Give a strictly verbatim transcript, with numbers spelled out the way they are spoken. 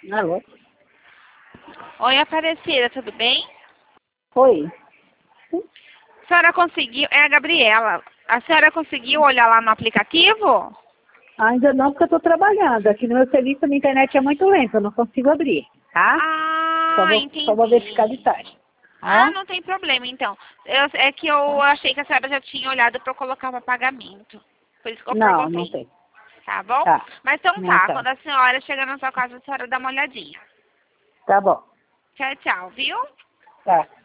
Alô? Oi, Aparecida, tudo bem? Oi. A senhora conseguiu... É a Gabriela. A senhora conseguiu olhar lá no aplicativo? Ainda não, porque eu estou trabalhando. Aqui no meu serviço, a minha internet é muito lenta, eu não consigo abrir, tá? Só Ah, vou, entendi. só vou verificar de tarde. Ah, Tá? não tem problema, então. Eu- é que eu achei que a senhora já tinha olhado para eu colocar para pagamento. Por isso que eu Não, não perguntei. tem. Tá bom? Tá. Mas então Não tá. tá. Quando a senhora chegar na sua casa, a senhora dá uma olhadinha. Tá bom. Tchau, tchau, viu? Tá.